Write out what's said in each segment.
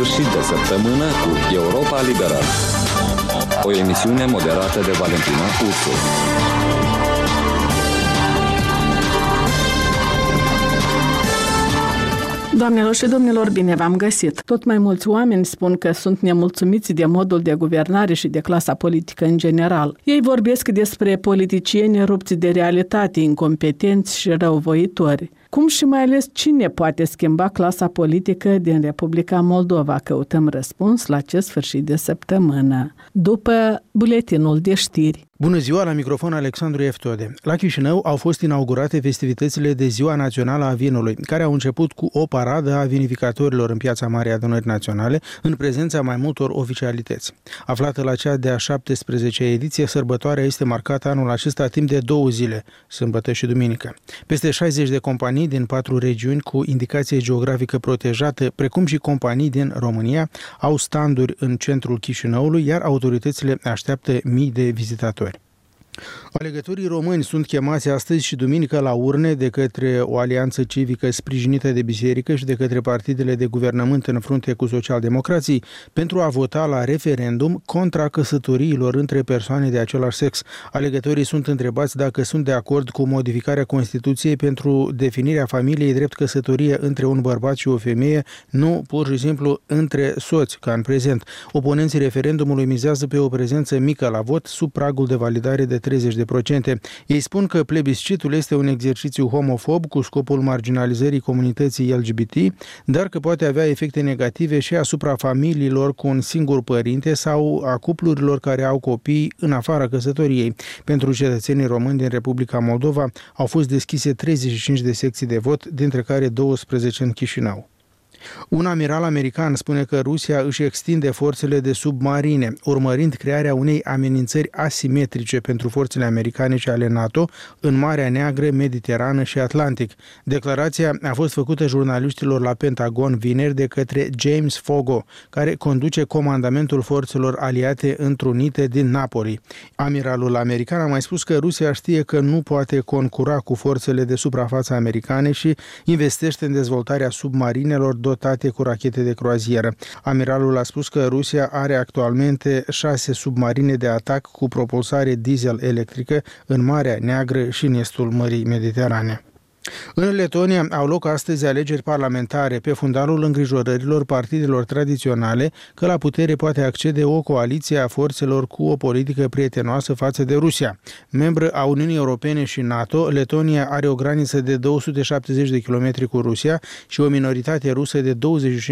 sfârșit de săptămână cu Europa Liberă. O emisiune moderată de Valentina Ursu. Doamnelor și domnilor, bine v-am găsit! Tot mai mulți oameni spun că sunt nemulțumiți de modul de guvernare și de clasa politică în general. Ei vorbesc despre politicieni rupți de realitate, incompetenți și răuvoitori. Cum și mai ales cine poate schimba clasa politică din Republica Moldova? Căutăm răspuns la acest sfârșit de săptămână, după buletinul de știri. Bună ziua, la microfon Alexandru Eftode. La Chișinău au fost inaugurate festivitățile de Ziua Națională a Vinului, care au început cu o paradă a vinificatorilor în Piața Marii Adunări Naționale, în prezența mai multor oficialități. Aflată la cea de-a 17-a ediție, sărbătoarea este marcată anul acesta timp de 2 zile, sâmbătă și duminică. Peste 60 de companii din 4 regiuni cu indicație geografică protejată, precum și companii din România, au standuri în centrul Chișinăului, iar autoritățile așteaptă mii de vizitatori. Alegătorii români sunt chemați astăzi și duminică la urne de către o alianță civică sprijinită de biserică și de către partidele de guvernământ în frunte cu socialdemocrații pentru a vota la referendum contra căsătoriilor între persoane de același sex. Alegătorii sunt întrebați dacă sunt de acord cu modificarea Constituției pentru definirea familiei drept căsătorie între un bărbat și o femeie, nu pur și simplu între soți, ca în prezent. Oponenții referendumului mizează pe o prezență mică la vot sub pragul de validare de 30%. Ei spun că plebiscitul este un exercițiu homofob cu scopul marginalizării comunității LGBT, dar că poate avea efecte negative și asupra familiilor cu un singur părinte sau a cuplurilor care au copii în afara căsătoriei. Pentru cetățenii români din Republica Moldova au fost deschise 35 de secții de vot, dintre care 12 în Chișinău. Un amiral american spune că Rusia își extinde forțele de submarine, urmărind crearea unei amenințări asimetrice pentru forțele americane și ale NATO în Marea Neagră, Mediterană și Atlantic. Declarația a fost făcută jurnaliștilor la Pentagon vineri de către James Fogo, care conduce comandamentul forțelor aliate întrunite din Napoli. Amiralul american a mai spus că Rusia știe că nu poate concura cu forțele de suprafață americane și investește în dezvoltarea submarinelor dotate cu rachete de croazieră. Amiralul a spus că Rusia are actualmente 6 submarine de atac cu propulsare diesel electrică în Marea Neagră și în estul Mării Mediterane. În Letonia au loc astăzi alegeri parlamentare pe fundalul îngrijorărilor partidelor tradiționale că la putere poate accede o coaliție a forțelor cu o politică prietenoasă față de Rusia. Membră a Uniunii Europene și NATO, Letonia are o graniță de 270 de kilometri cu Rusia și o minoritate rusă de 25%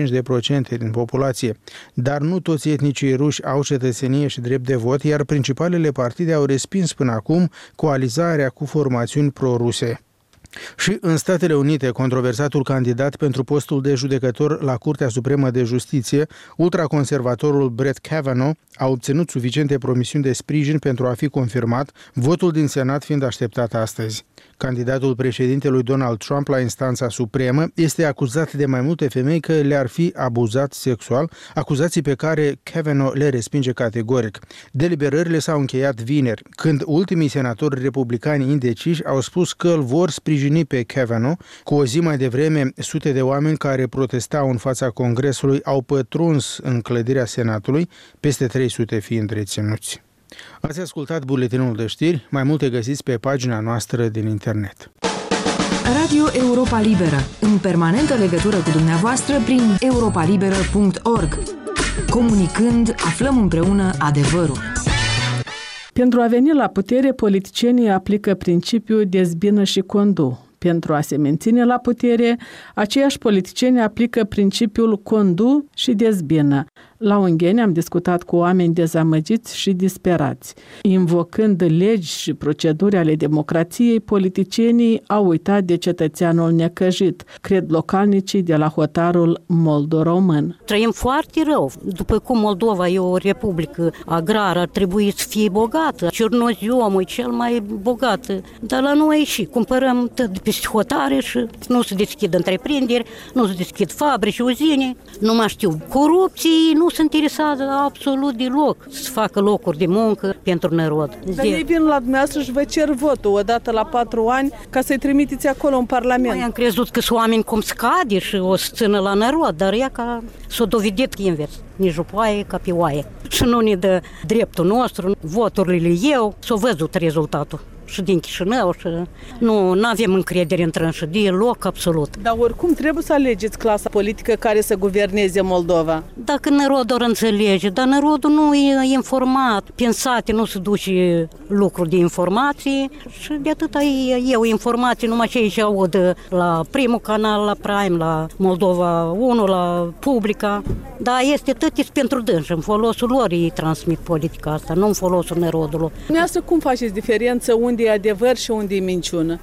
din populație. Dar nu toți etnicii ruși au cetățenie și drept de vot, iar principalele partide au respins până acum coalizarea cu formațiuni pro-ruse. Și în Statele Unite, controversatul candidat pentru postul de judecător la Curtea Supremă de Justiție, ultraconservatorul Brett Kavanaugh, a obținut suficiente promisiuni de sprijin pentru a fi confirmat, votul din Senat fiind așteptat astăzi. Candidatul președintelui Donald Trump la instanța supremă este acuzat de mai multe femei că le-ar fi abuzat sexual, acuzații pe care Kavanaugh le respinge categoric. Deliberările s-au încheiat vineri, când ultimii senatori republicani indeciși au spus că îl vor sprijini pe Kavanaugh. Cu o zi mai devreme, sute de oameni care protestau în fața Congresului au pătruns în clădirea Senatului, peste 300 fiind reținuți. Ați ascultat buletinul de știri, mai multe găsiți pe pagina noastră din internet. Radio Europa Liberă, în permanentă legătură cu dumneavoastră prin europalibera.org. Comunicând, aflăm împreună adevărul. Pentru a veni la putere, politicienii aplică principiul dezbină și condu. Pentru a se menține la putere, aceiași politicieni aplică principiul condu și dezbină. La Ungheni am discutat cu oameni dezamăgiți și disperați. Invocând legi și proceduri ale democrației, politicienii au uitat de cetățeanul necăjit, cred localnicii de la hotarul Moldo-Român. Trăim foarte rău. După cum Moldova e o republică agrară, ar trebui să fie bogată. Cernoziomul e cel mai bogat. Dar la noi și cumpărăm tot de peste hotare și nu se deschid întreprinderi, nu se deschid fabrici, uzine, nu mai știu, corupții, nu nu se interesează absolut deloc să facă locuri de muncă pentru narod. Dar ei vin la dumneavoastră și vă cer votul odată la 4 ani ca să-i trimiteți acolo în Parlament. Noi am crezut că sunt oameni cum scade și o să țină la narod, dar ea ca s-a dovedit invers. Nici o poaie ca pe oaie. Și nu ne dă dreptul nostru, voturile eu, s-a văzut rezultatul. Și din Chișinău și nu avem încredere în trânșă, deloc absolut. Dar oricum trebuie să alegeți clasa politică care să guverneze Moldova. Dacă narodul ar înțelege, dar narodul nu e informat, pensate nu se duce lucruri de informații și de atâta eu informații numai ce aici aud la primul canal, la Prime, la Moldova 1, la Publica. Dar este tot pentru dânși, în folosul lor ei transmit politica asta, nu în folosul narodului. Dumneavoastră cum faceți diferență unde e adevăr și unde e minciună?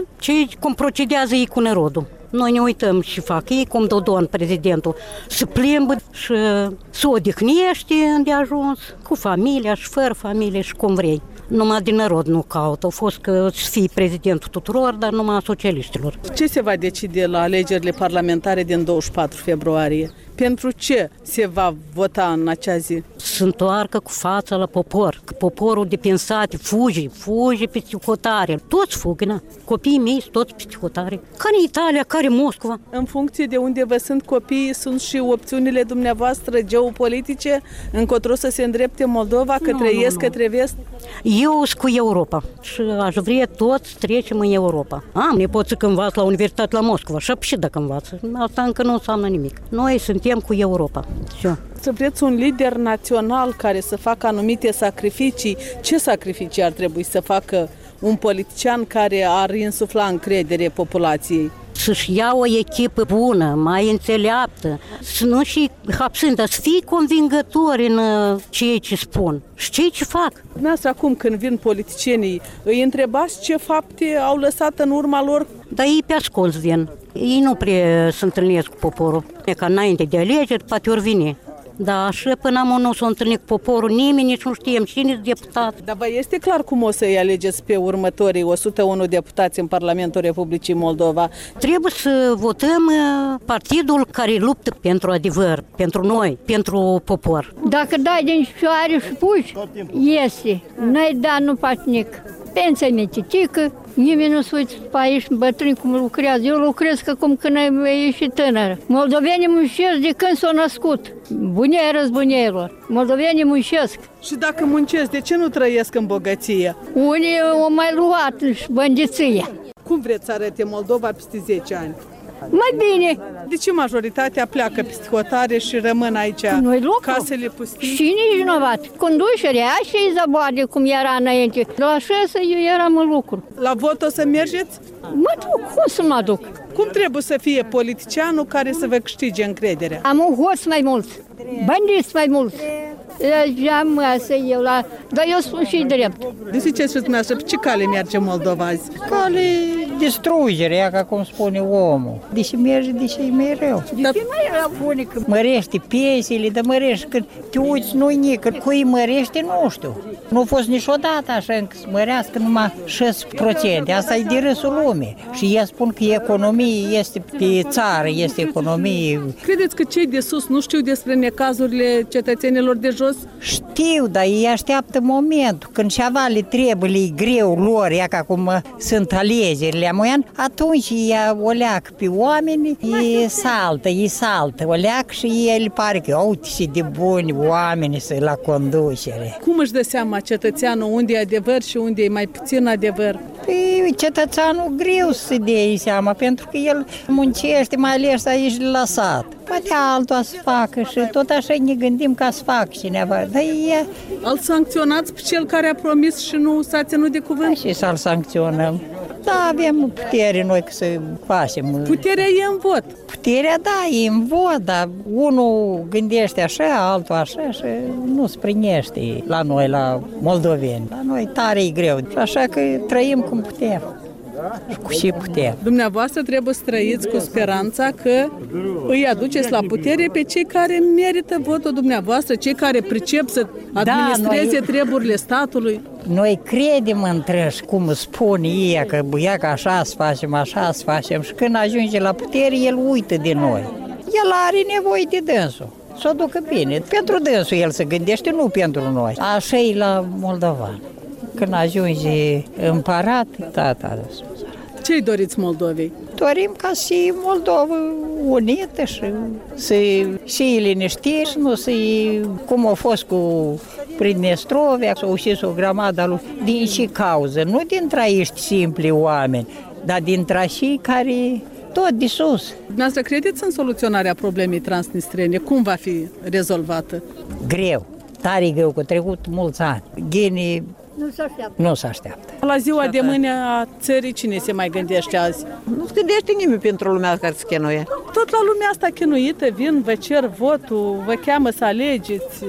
Cum procedează ei cu narodul. Noi ne uităm și fac ei, cum Dodon, prezidentul, se plimbă și se odihnește de ajuns, cu familia și fără familie și cum vrei. Numai din narod nu caută. Au fost că să fie prezidentul tuturor, dar numai a socialiștilor. Ce se va decide la alegerile parlamentare din 24 februarie? Pentru ce se va vota în acea zi? Se întoarcă cu fața la popor. Că poporul de pensate fuge peste hotare. Toți fug, na. Copiii mei sunt toți peste hotare. Care Italia, care Moscova. În funcție de unde vă sunt copiii, sunt și opțiunile dumneavoastră geopolitice încotro să se îndrepte Moldova către est, către vest? Eu sunt cu Europa și aș vrea toți trecem în Europa. Am nepoții că învață la Universitate la Moscova și dacă învață. Asta încă nu înseamnă nimic. Noi suntem cu Europa. Să vreți un lider național care să facă anumite sacrificii. Ce sacrificii ar trebui să facă un politician care ar insufla încredere populației? Să-și ia o echipă bună, mai înțeleaptă, să nu și hapsând, dar să fie convingători în ceea ce spun și ceea ce fac. Dumneavoastră, acum când vin politicienii, îi întrebați ce fapte au lăsat în urma lor? Dar ei pe ascuns vin. Ei nu prea se întâlnesc cu poporul. E ca înainte de alegeri, poate ori vine. Da, așa până am nu s-a întâlnit cu poporul, nimeni nici nu știm cine-s deputat. Dar vă este clar cum o să-i alegeți pe următorii 101 deputați în Parlamentul Republicii Moldova? Trebuie să votăm partidul care luptă pentru adevăr, pentru noi, pentru popor. Dacă dai din șoare și puși, iese. N-ai dat, nu faci nic. Pensia mititică, nimeni nu se uită pe aici, bătrâni cum lucrează. Eu lucrez că cum când e și tânără. Moldovenii muncesc de când s-au născut. Bunie răzbuniilor. Moldovenii muncesc. Și dacă muncesc, de ce nu trăiesc în bogăție? Unii au mai luat și bandiție. Cum vreți să arate Moldova peste 10 ani? Mai bine. De ce majoritatea pleacă peste hotare și rămân aici casele pustii? Și nici vinovat. Conducerea și izăboade cum era înainte. La 6 eu eram în lucru. La vot o să mergeți? Mă duc, cum să mă duc? Cum trebuie să fie politicianul care să vă câștige încrederea? Am un hoț mai mulți, bandiți mai mulți. Dar eu spun și drept. De ce ziceți dumneavoastră, pe ce cale merge Moldova azi? Cale distrugerea, ca cum spune omul. Deși merge, deși e mai rău. Mărește pensiile, dar mărește când te uiți, nu-i nică. Cui mărește, nu știu. Nu a fost niciodată așa încât să mărească numai 6%. Asta e de râsul lumii. Și ei spun că economie este pe țară, este economie. Credeți că cei de sus nu știu despre necazurile cetățenilor de jos? Știu, dar ei așteaptă momentul când ceva le trebuie, le-i greu lor, ea ca cum sunt alegerile amuian, atunci ea o leacă pe oameni, e saltă, o leacă și ei le pare că uite și de buni oameni să la conducere. Cum își dă seama cetățeanul unde e adevăr și unde e mai puțin adevăr? Păi, cetățeanul greu să dea seama, pentru că el muncește, mai ales aici lăsat. Poate altul să facă și tot așa ne gândim ca să facă cineva. Dar îl sancționați pe cel care a promis și nu s-a ținut de cuvânt? Și să-l sancționăm. Da, avem putere noi că să facem. Puterea e în vot. Puterea, da, e în vot, dar unul gândește așa, altul așa și nu se primește la noi, la moldoveni. La noi tare e greu, așa că trăim cum putem. Și cu ce putem. Dumneavoastră trebuie să trăiți cu speranța că îi aduceți la putere pe cei care merită votul dumneavoastră, cei care pricep să administreze treburile statului. Noi credem întrăși, cum spune ei, că că așa să facem și când ajunge la putere, el uită de noi. El are nevoie de dânsul. să o ducă bine. Pentru dânsul el se gândește, nu pentru noi. Așa e la moldovan. Când ajunge împărat, tata. Ce-i doriți Moldovei? Dorim ca și Moldova unită și liniștit, nu să cum a fost cu Pridnestrovia, s-a ușit o grămadă lui. Din ce cauză? Nu dintre aiști simpli oameni, dar dintre cei care tot de sus. Dumneavoastră credeți în soluționarea problemei transnistrene? Cum va fi rezolvată? Greu, tare greu, că trecut mulți ani. Ghinii nu se așteaptă. La ziua de mâine a țării, cine se mai gândește azi? Nu se gândește nimeni pentru lumea care se chinuie. Tot la lumea asta chinuită vin, vă cer votul, vă cheamă să alegeți.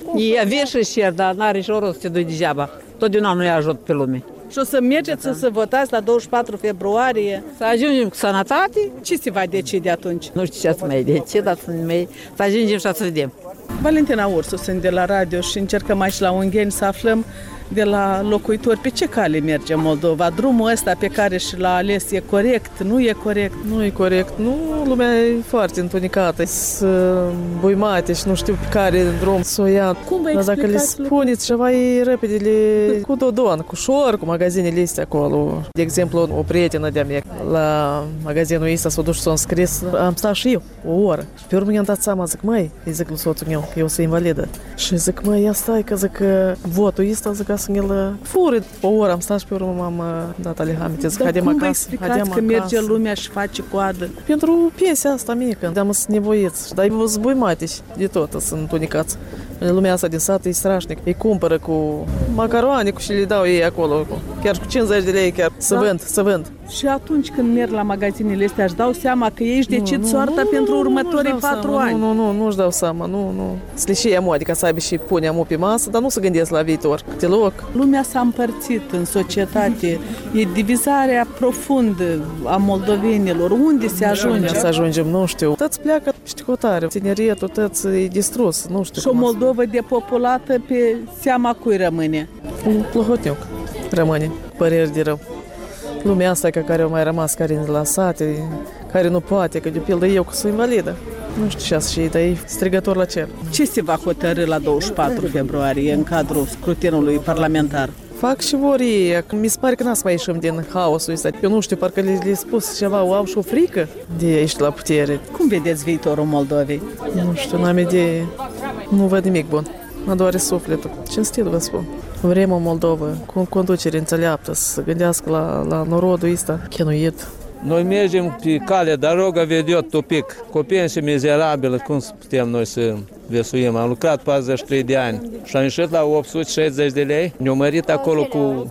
E aveți și cer, dar n-are și o rost să te dui degeaba. Totdeauna nu-i ajut pe lume. Și o să mergeți să votați la 24 februarie. Să ajungem cu sănătate. Ce se va decide atunci? Nu știu ce să mai decid, dar să ajungem și să vedem. Valentina Ursu, sunt de la radio și încercăm aici la Ungheni să aflăm de la locuitori pe ce cale merge Moldova. Drumul ăsta pe care și l-a ales e corect, nu e corect? Nu e corect, nu, lumea e foarte întunecată, sunt buimate și nu știu pe care drum să o ia. Cum vă dar dacă le spuneți ceva, e repede cu Dodon, cu șor, cu magazinele astea acolo. De exemplu, o prietenă de-a mea la magazinul ăsta s-a dus și s-a înscris, am stat și eu o oră. Și pe urmă mi-am dat seama, zic, măi, îi zic lui soțul meu, că eu sunt invalidă. Și zic, măi, ia stai, că zic, votul ăsta, zic, să ne-l fură. O oră am stat și pe urmă m-am dat alehamite, zic, haidem acasă. Dar cum vă explicați că merge lumea și face coadă? Pentru pensia asta mică, am să nevoiți, dar îi zbuimate și de tot, sunt întunecați. Lumea asta din sat e strașnic, îi cumpără cu macaroane și le dau ei acolo, chiar cu 50 de lei, chiar să vând. Și atunci când merg la magazinele astea, își dau seama că ei își decid soarta pentru următorii 4 ani. Nu-și dau seama, nu. Să și amo, adică să aibă și pune amo pe masă, dar nu să gândesc la viitor, deloc. Lumea s-a împărțit în societate, e divizarea profundă a moldovenilor. Unde se ajunge? Să ajungem, nu știu. Toți pleacă, știu cu tare, tineretul, toți e distrus, nu știu. Și o Moldovă depopulată pe seama cui rămâne? Un Plăhotniuc rămâne, păreri de rău. Lumea asta care au mai rămas, care la sate, care nu poate, că de pildă eu că sunt invalidă. Nu știu ce și dar e strigător la cer. Ce se va hotărî la 24 februarie în cadrul scrutinului parlamentar? Fac și vor ei. Mi se pare că n-a să mai ieșim din haosul ăsta. Eu nu știu, parcă le-a spus ceva, au și o frică de aici la putere. Cum vedeți viitorul Moldovei? Nu știu, n-am idee. Nu văd nimic bun. Mă doare sufletul. Cinstit vă spun. Vrem o Moldovă cu conducere înțeleaptă, să gândească la norodul ăsta chinuit. Noi mergem pe calea, dar vedea topic. Cu pensie mizerabilă, cum putem noi să viețuim? Am lucrat 43 de ani și am ieșit la 860 de lei. Ne-au mărit acolo cu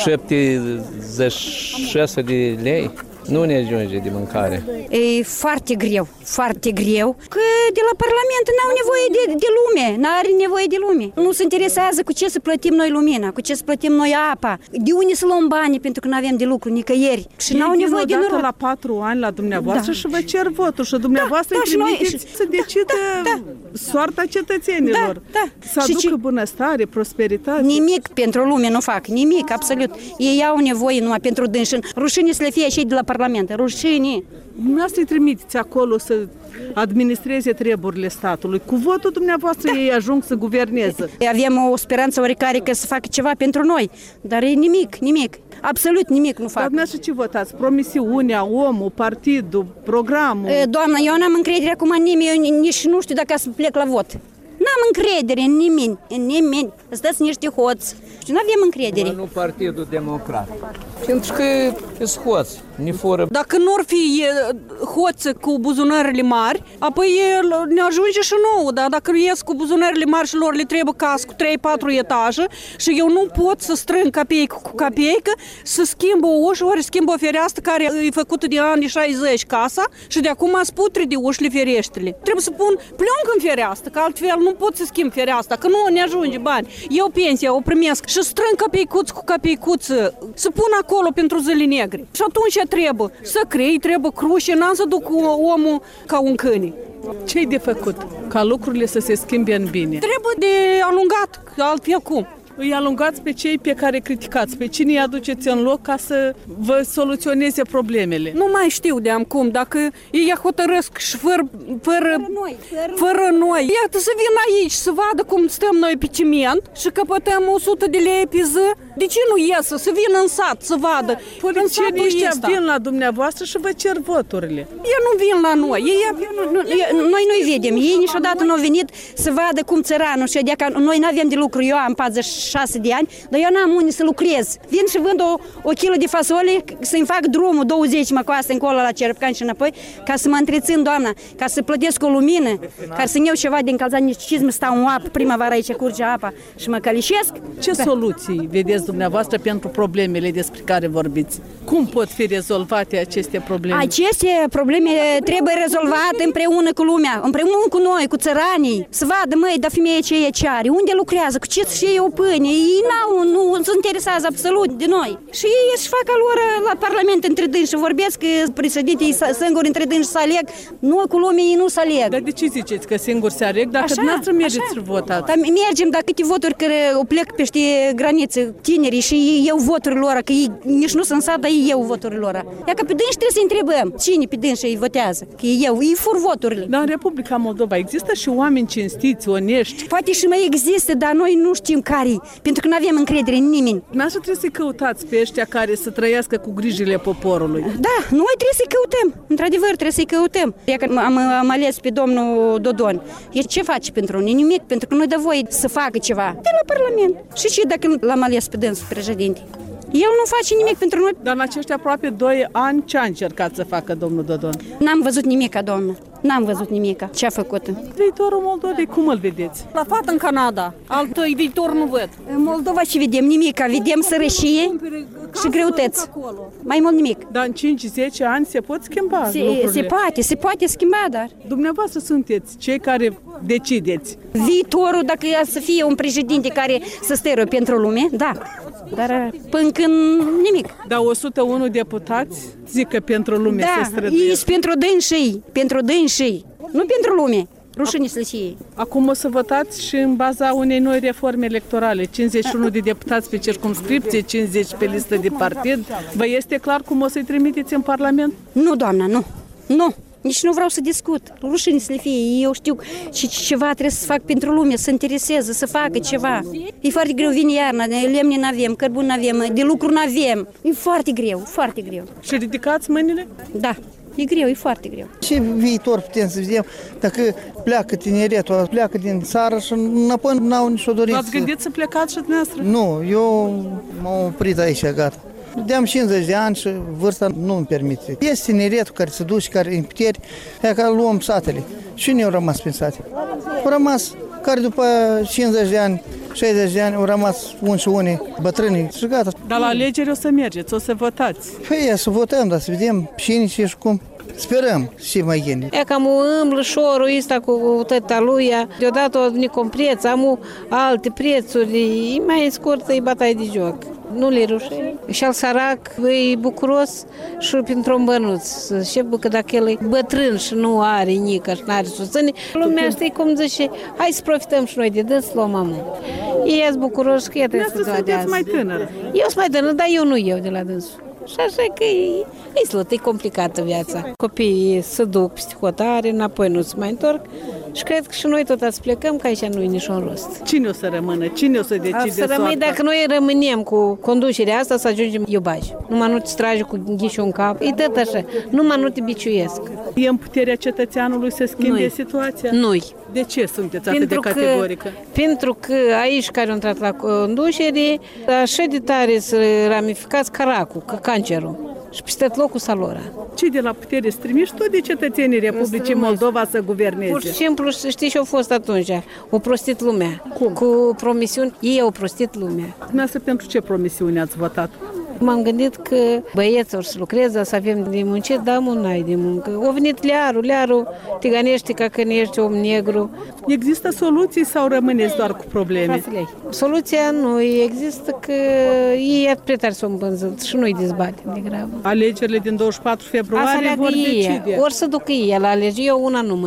76 de lei. Nu ne ajunge de mâncare. E foarte greu, că de la Parlament n-au nevoie de lume, n-are nevoie de lume. Nu se interesează cu ce să plătim noi lumina, cu ce să plătim noi apa, de unde să luăm bani pentru că nu avem de lucru nicăieri. Și n-au nevoie de noroc. La 4 ani la dumneavoastră și vă cer votul și dumneavoastră îi trimiteți să decidă soarta cetățenilor. Să aducă bunăstare, prosperitate. Nimic pentru lume nu fac, nimic, absolut. Ei au nevoie numai pentru dânși. Rușine să le fie și de la Parlament, rușine. Dumneavoastră îi trimiteți acolo să administreze treburile statului. Cu votul dumneavoastră ei ajung să guverneze. Avem o speranță oricare că să facă ceva pentru noi, dar e nimic. Absolut nimic nu fac. Dar dumneavoastră ce votați? Promisiunea, omul, partidul, programul? Doamnă, eu n-am încredere acum în nimeni, eu nici nu știu dacă să plec la vot. N-am încredere în nimeni. Stați niște hoți. Și nu avem încredere. Nu Partidul Democrat. Pentru că sunt hoți, ne fură. Dacă nu ar fi hoță cu buzunarele mari, apoi ne ajunge și nouă, dar dacă ies cu buzunarele mari și lor le trebuie casă cu 3-4 etaje și eu nu pot să strâng capeică cu capeică, să schimb o ușă, ori schimb o fereastră care e făcută de anii 60 casa și de acum sputre de ușile fereștrile. Trebuie să pun plioncă în fereastră, că altfel nu pot să schimb fereastra, că nu ne ajunge bani. Eu pensia o primesc și strâng capeicuț cu capeicuță, să pun acolo pentru zile negre. Și atunci trebuie să crei, trebuie cruce, n-am să duc omul ca un câine. Ce-i de făcut ca lucrurile să se schimbe în bine? Trebuie de alungat, altfel cum. Îi alungați pe cei pe care criticați, pe cine îi aduceți în loc ca să vă soluționeze problemele. Nu mai știu de cum, dacă ei hotărăsc și fără noi. Iată să vin aici să vadă cum stăm noi pe ciment și căpătăm 100 de lei pe zi. De ce nu iesă? Să vină în sat, să vadă. Politicienii ăștia vin la dumneavoastră și vă cer voturile. Ei nu vin la noi. Noi nu-i vedem. Ei niciodată nu au venit să vadă cum țăranul și adică noi nu avem de lucru. Eu am 46 de ani, dar eu n-am unde să lucrez. Vin și vând o kilă de fasole să-mi fac drumul 20 mă coastă încolo la Cerpcani și înapoi, ca să mă întrețin, doamna, ca să plătesc o lumină, ca să-mi iau ceva de încălzat, nici cizmă, stau în apă, primăvara aici curge apa și mă călișesc. Ce soluții vedeți dumneavoastră pentru problemele despre care vorbiți? Cum pot fi rezolvate aceste probleme? Aceste probleme trebuie rezolvate împreună cu lumea, împreună cu noi, cu țăranii. Să vadă, măi, dar femeia ce e ce are, unde lucrează, cu ce și ei o pâine. Ei nu se interesează absolut de noi. Și ei își fac lor la Parlament între dânsi și vorbesc că președintei singuri între dânsi să aleg. Noi cu lumea ei nu să aleg. Dar de ce ziceți că singuri se aleg dacă dumneavoastră mergeți să votați? Dar mergem, dar câte voturi care o plec peste granițe tinerii și ei iau voturile lor, că ei nici nu sunt sat, dar ei iau voturile lor. Iar că pe dânsi trebuie să întrebăm cine pe dânsi îi votează, că ei fur voturile. Dar în Republica Moldova există și oameni cinstiți, onești? Poate și mai există, dar noi nu știm care, pentru că nu avem încredere în nimeni. Dumneavoastră trebuie să-i căutați pe ăștia care să trăiască cu grijile poporului. Da, noi trebuie să-i căutăm, într-adevăr trebuie să-i căutăm. Iar că am ales pe domnul Dodon. El ce face pentru noi? Nimic, pentru că noi dă voie să facă ceva de la Parlament. Și ce dacă l-am ales pe dânsul președinte? El nu face nimic pentru noi. Dar în acești aproape 2 ani, ce a încercat să facă domnul Dodon? N-am văzut nimic, doamnă. N-am văzut nimic. Ce a făcut? Viitorul Moldovei, cum îl vedeți? La fată în Canada. Altă viitor nu văd. În Moldova ce vedem? Nimic. Vedem sărășie și greutăți. Mai mult nimic. Dar în 5-10 ani se pot schimba se poate schimba, dar... Dumneavoastră sunteți cei care decideți. Viitorul, dacă e să fie un președinte care să stără pentru lume, da. Dar până când nimic. Dar 101 deputați zic că pentru lume se străduiesc. Da, ei pentru dânsii, nu pentru lume. Rușine să le fie. Acum o să votați și în baza unei noi reforme electorale. 51 de deputați pe circumscripție, 50 pe listă de partid. Vă este clar cum o să-i trimiteți în Parlament? Nu, doamna, nu. Nici nu vreau să discut. Rușine să le fie. Eu știu și ceva trebuie să fac pentru lume, să intereseze, să facă ceva. E foarte greu, vine iarna, lemne n-avem, cărbun n-avem, de lucru n-avem. E foarte greu, foarte greu. Și ridicați mâinile? Da. E greu, e foarte greu. Ce viitor putem să vedem dacă pleacă tineretul, pleacă din țară și înapoi n-au nicio dorință. V-ați gândit să plecați și dumneavoastră? Nu, eu m-am oprit aici, gata. De-am 50 de ani și vârsta nu îmi permite. Este tineretul care se duce, care în puteri, aia că luăm satele. Și ne-au rămas prin sate. Au rămas care după 50 de ani, 60 de ani au rămas unii bătrâni și gata. Dar la alegeri o să mergeți, o să votați. Păi, să votăm, dar să vedem cine și cum. Sperăm și mai gine. E cam umblă șorul ăsta cu tăta lui, deodată o venit cu un preț, am alte prețuri, e mai scurt, e bătaie de joc. Nu le rușe. Și al sărac e bucuros și pentru un bănuț. Și că dacă el e bătrân și nu are nică și nu are susține, lumea știe cum zice, hai să profităm și noi de dâns, luăm mamă. Ei sunt bucuroși că e trebuie să sunteți mai tânăr. Eu sunt mai tânăr, dar eu nu iau de la dânsul. Și așa că e slătă, e complicată viața. Copiii se duc peste hotare, înapoi nu se mai întorc și cred că și noi tot ați plecăm, că aici nu e niciun rost. Cine o să rămână? Cine o să decide să rămâi dacă noi rămânem cu conducerea asta să ajungem iubași. Numai nu te tragi cu ghișul în cap. E tot așa. Numai nu te biciuiesc. E în puterea cetățeanului să schimbe situația? Nu-i. De ce sunteți atât de categorică? Pentru că aici care au intrat la conducere, așa de tare să ramificați caracul, cancerul. Și peste locul salora. Cei de la putere strimiși tot de cetățenii Republicii Moldova să guverneze. Pur și simplu, știi ce a fost atunci? O prostit lumea. Cum? Cu promisiuni, ei au prostit lumea. Dumneavoastră pentru ce promisiuni ați votat? M-am gândit că băieții or să lucreze, să avem de muncit, dar n-ai de muncă. O venit learul, te gănești ca când ești om negru. Există soluții sau rămâneți doar cu probleme? Soluția nu există, că ei prea tare s-o împânzit și nu-i dezbatem de grabă. Alegerile din 24 februarie vor decide. Ori să ducă ei la alegeri, eu una nu mă duc.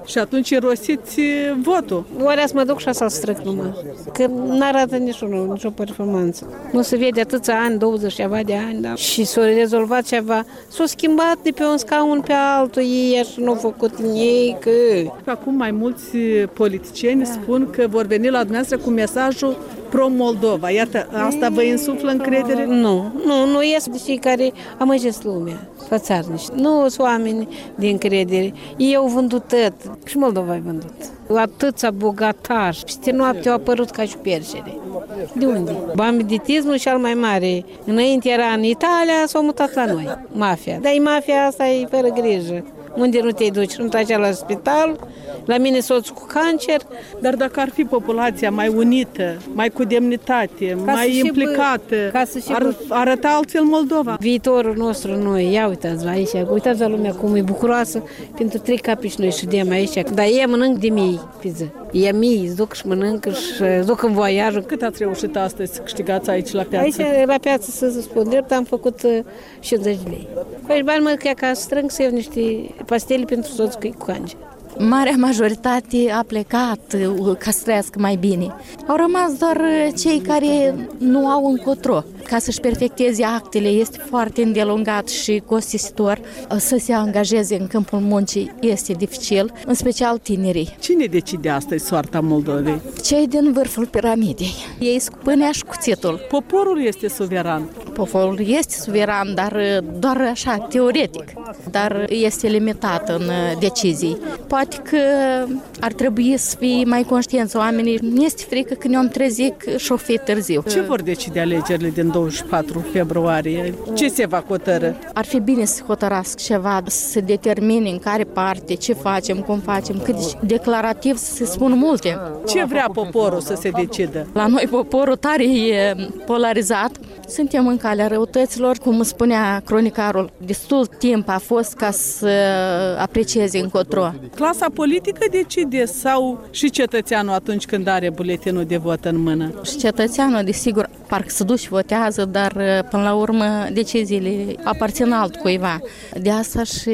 Și atunci irosiți votul. Oare să mă duc și să-l stric numai. Că n-arată nicio performanță. Nu se vede atâția ani, 20 ceva de ani, da? Și s-a rezolvat ceva. S-a schimbat de pe un scaun pe altul ei și n-au făcut ei că... Acum mai mulți politicieni spun că vor veni la dumneavoastră cu mesajul pro-Moldova. Iată, asta vă insuflă încredere? Nu ies de cei care amăgesc lumea, fățarnici. Nu sunt oameni de încredere. Ei au vândut tot. Și Moldova ai vândut. Atâția bogatași. Peste noapte au apărut ca și perșere. De unde? Banditismul cel mai mare. Înainte era în Italia, s-au mutat la noi. Mafia. Dar mafia asta e fără grijă. Unde nu te duci? Nu tragi la spital, la mine soțul cu cancer. Dar dacă ar fi populația mai unită, mai cu demnitate, mai implicată, ar arăta altfel Moldova. Viitorul nostru noi, ia uitați-vă aici, uitați la lumea cum e bucuroasă pentru 3 capi și noi ședem aici. Dar ei mănânc de mii pe zi. E mii, îți duc și mănânc și duc în voiajul. Cât ați reușit astăzi să câștigați aici la piață? Aici la piață, să spun drept, am făcut 50 de lei. Păi bani mă că ca strâng să iau niște pastele pentru soțul cu cancer. Marea majoritate a plecat ca să trăiască mai bine. Au rămas doar cei care nu au încotro. Ca să-și perfecteze actele este foarte îndelungat și costisitor. Să se angajeze în câmpul muncii este dificil, în special tinerii. Cine decide astăzi soarta Moldovei? Cei din vârful piramidei. Ei cu pâinea și cuțitul. Poporul este suveran. Poporul este suveran, dar doar așa, teoretic. Dar este limitat în decizii. Poate că ar trebui să fie mai conștienți oamenii. Nu este frică că ne-am trezit și o fi târziu. Ce vor decide alegerile din 24 februarie? Ce se va hotărâ? Ar fi bine să hotărască ceva, să se determine în care parte, ce facem, cum facem, cât declarativ să se spună multe. Ce vrea poporul să se decidă? La noi poporul tare e polarizat. Suntem în calea răutăților, cum spunea cronicarul, destul timp a fost ca să aprecieze încotro. Clasa politică decide sau și cetățeanul atunci când are buletinul de vot în mână? Și cetățeanul, desigur, parcă se duce și votează, dar până la urmă deciziile aparțin altcuiva. De asta și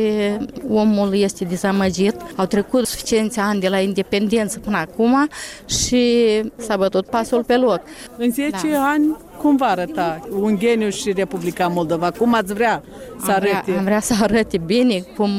omul este dezamăgit. Au trecut suficienți ani de la independență până acum și s-a bătut pasul pe loc. În 10 ani cum va arăta Ungheniu și Republica Moldova? Cum ați vrea să arăte? Am vrea să arăte bine, cum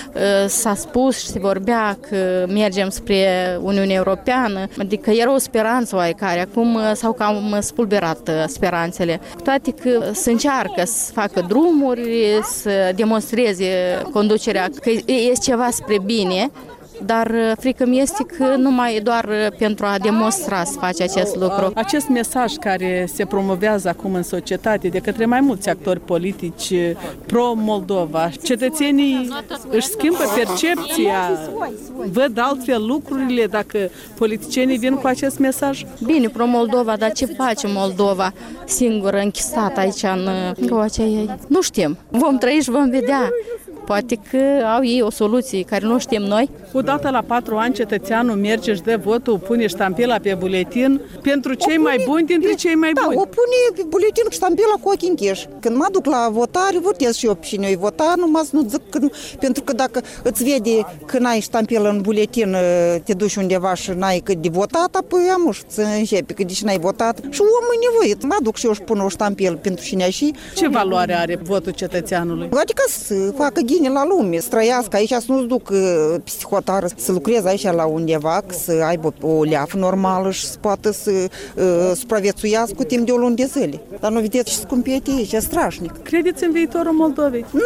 s-a spus și se vorbea că mergem spre Uniunea Europeană, adică era o speranță oarecare, acum s-au cam spulberat speranțele. Cu toate că se încearcă să facă drumuri, să demonstreze conducerea că este ceva spre bine, dar frică-mi este că numai doar pentru a demonstra să face acest lucru. Acest mesaj care se promovează acum în societate de către mai mulți actori politici pro-Moldova, cetățenii își schimbă percepția, văd altfel lucrurile dacă politicienii vin cu acest mesaj? Bine, pro-Moldova, dar ce face Moldova singură, închisată aici în Roacea ei? Nu știm. Vom trăi și vom vedea. Poate că au ei o soluție care nu știm noi. Odată la 4 ani cetățeanul merge, își dă votul, pune ștampila pe buletin pentru cei mai buni dintre cei mai buni. Da, o pune pe buletin cu ștampila cu ochii închiși. Când mă duc la votare, votez și eu pe cine-i vota, numai să nu zic că, pentru că dacă îți vede că n-ai ștampilă în buletin, te duci undeva și n-ai cât de votat, apoi amuși să începe că deci n-ai votat. Și omul e nevoit. Mă duc și eu și pun o ștampilă pentru cine și... Ce valoare are votul cetățeanului? Adică să facă ghine la lume, să trăiască aici, să nu-ți duc psihotară, să lucreze aici la undeva, să aibă o leafă normală și să poată să supraviețuiască timp de o lună de zile. Dar nu vedeți ce scumpete aici, e strașnic. Credeți în viitorul Moldovei? Nu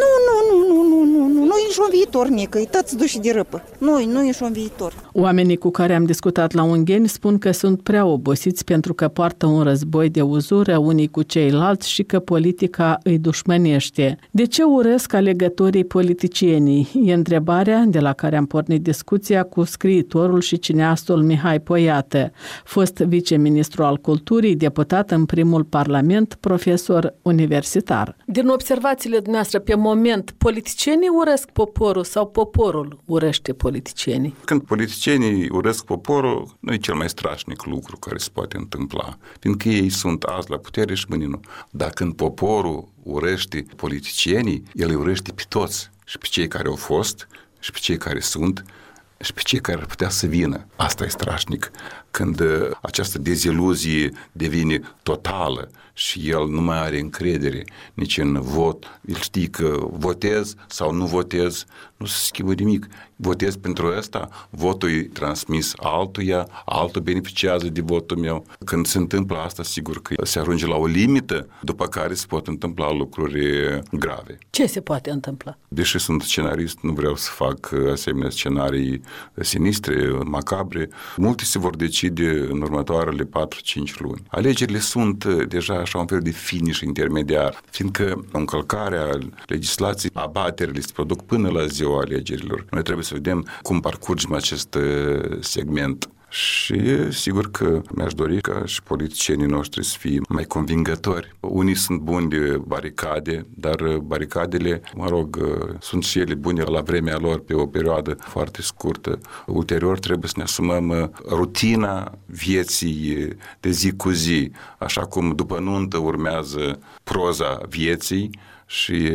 e niciun viitor, Nică, e tăți duși de râpă. Nu e niciun viitor. Oamenii cu care am discutat la Ungheni spun că sunt prea obosiți pentru că poartă un război de uzură unii cu ceilalți și că politica îi dușmănește. De ce urăsc alegătorii politicienii? E întrebarea de la care am pornit discuția cu scriitorul și cineastul Mihai Poiată, fost viceministru al culturii, deputat în primul parlament, profesor universitar. Din observațiile dumneavoastră, pe moment, politicienii urăsc poporul sau poporul urăște politicienii? Când politicienii urăsc poporul, nu e cel mai strașnic lucru care se poate întâmpla, fiindcă ei sunt azi la putere și mâine nu. Dar când poporul urăște politicienii, el îi urăște pe toți, și pe cei care au fost, și pe cei care sunt, și pe cei care ar putea să vină. Asta e strașnic, când această deziluzie devine totală și el nu mai are încredere nici în vot. El știe că votez sau nu votez, nu se schimbă nimic. Votez pentru ăsta, votul e transmis altuia, altul beneficiază de votul meu. Când se întâmplă asta, sigur că se ajunge la o limită, după care se pot întâmpla lucruri grave. Ce se poate întâmpla? Deși sunt scenarist, nu vreau să fac asemenea scenarii sinistre, macabre. Multe se vor decide în următoarele 4-5 luni. Alegerile sunt deja așa un fel de finish intermediar, fiindcă încălcarea legislației, abaterile se produc până la ziua alegerilor. Noi trebuie să vedem cum parcurgem acest segment. Și sigur că mi-aș dori ca și politicienii noștri să fie mai convingători. Unii sunt buni de baricade, dar baricadele, sunt și ele bune la vremea lor pe o perioadă foarte scurtă. Ulterior trebuie să ne asumăm rutina vieții de zi cu zi, așa cum după nuntă urmează proza vieții, și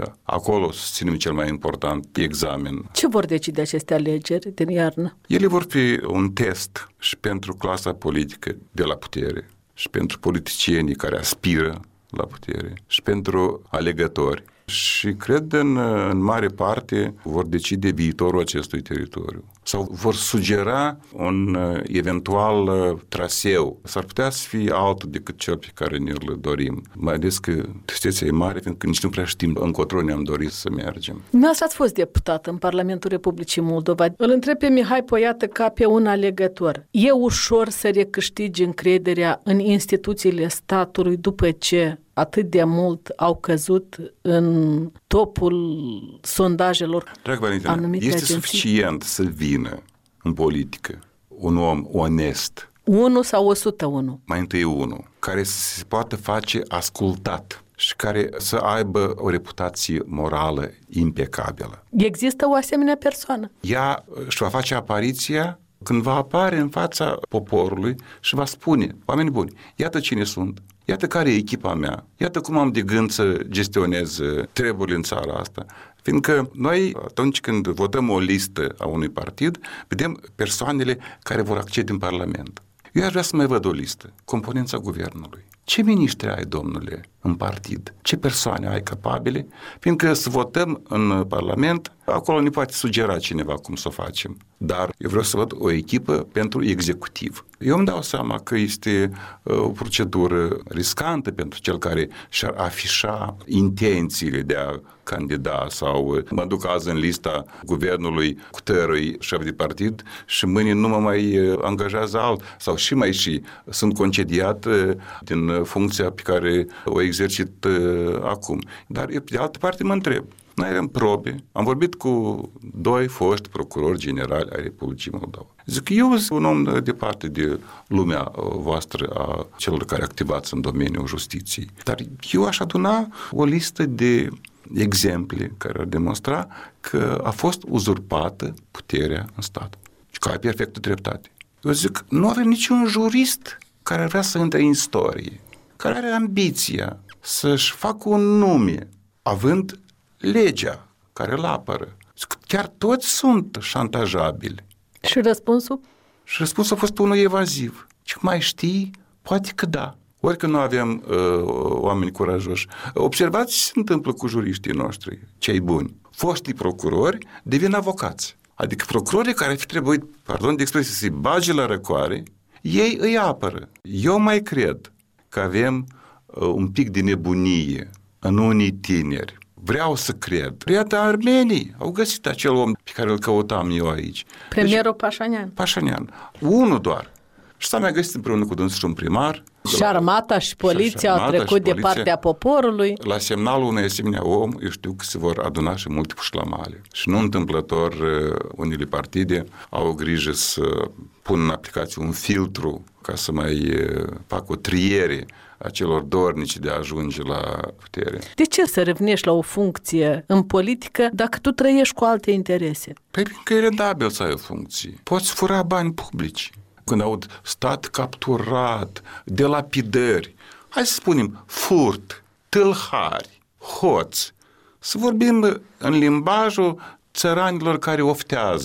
acolo susținem cel mai important examen. Ce vor decide aceste alegeri din iarnă? Ele vor fi un test și pentru clasa politică de la putere, și pentru politicienii care aspiră la putere, și pentru alegători. Și cred în mare parte vor decide viitorul acestui teritoriu. Sau vor sugera un eventual traseu. S-ar putea să fie altul decât cel pe care ne-l dorim. Mai ales că tristețea e mare, pentru că nici nu prea știm încotro ne-am dorit să mergem. Dumneavoastră ați fost deputat în Parlamentul Republicii Moldova. Îl întreb pe Mihai Poiată ca pe un alegător. E ușor să recâștigi încrederea în instituțiile statului după ce atât de mult au căzut în topul sondajelor? Dragă Valentina, este suficient să vină în politică un om onest. 1 sau 101? Mai întâi unul, care se poate face ascultat și care să aibă o reputație morală impecabilă. Există o asemenea persoană? Ea își va face apariția când va apare în fața poporului și va spune: oameni buni, iată cine sunt, iată care e echipa mea, iată cum am de gând să gestionez treburile în țara asta. Fiindcă noi, atunci când votăm o listă a unui partid, vedem persoanele care vor accede în Parlament. Eu aș vrea să mai văd o listă, componența guvernului. Ce miniștri ai, domnule, în partid? Ce persoane ai capabile? Fiindcă să votăm în Parlament, acolo ne poate sugera cineva cum să o facem. Dar eu vreau să văd o echipă pentru executiv. Eu îmi dau seama că este o procedură riscantă pentru cel care și-ar afișa intențiile de a candida sau mă duc azi în lista guvernului cu tărui șef de partid și mâine nu mă mai angajează alt sau și sunt concediat din funcția pe care o exercit acum. Dar de altă parte mă întreb, noi avem probe, am vorbit cu 2 foști procurori generali ai Republicii Moldova. Zic, eu sunt un om departe de lumea voastră a celor care activați în domeniul justiției. Dar eu aș aduna o listă de exemple care ar demonstra că a fost uzurpată puterea în stat și că ai perfectă dreptate. Eu zic, nu avem niciun jurist care ar vrea să intre în istorie, care are ambiția să-și facă un nume, având legea care îl apără. Chiar toți sunt șantajabili. Și răspunsul? Și răspunsul a fost unul evaziv. Ce mai știi? Poate că da. Ori că nu avem oameni curajoși. Observați ce se întâmplă cu juriștii noștri, cei buni. Foștii procurori devin avocați. Adică procurorii care ar fi trebuit, pardon de expresie, să-i bage la răcoare, ei îi apără. Eu mai cred că avem un pic de nebunie în unii tineri. Vreau să cred. Iată, armenii au găsit acel om pe care îl căutam eu aici. Premierul Pașanian. Pașanian. Unul doar. Și s-a mai găsit împreună cu dânsul și un primar. Și armata și poliția au trecut de partea poporului. La semnalul unui asemenea om, eu știu că se vor aduna și multe pușlamale. Și nu întâmplător, unele partide au grijă să pună în aplicație un filtru ca să mai facă o triere a celor dornici de a ajunge la putere. De ce să revenești la o funcție în politică dacă tu trăiești cu alte interese? Păi că e rendabil să ai o funcție. Poți fura bani publici. Când aud stat capturat, delapidări, hai să spunem furt, tâlhari, hoți, să vorbim în limbajul țăranilor care oftează.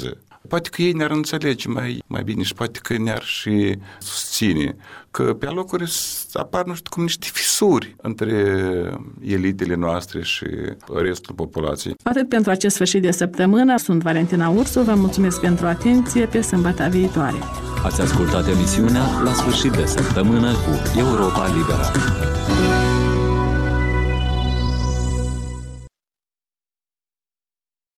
Poate că ei ne-ar înțelege mai bine și poate că ne-ar și susține. Că pe alocuri apar, nu știu cum, niște fisuri între elitele noastre și restul populației. Atât pentru acest sfârșit de săptămână. Sunt Valentina Ursu, vă mulțumesc pentru atenție, pe sâmbătă viitoare. Ați ascultat emisiunea La sfârșit de săptămână cu Europa Liberă.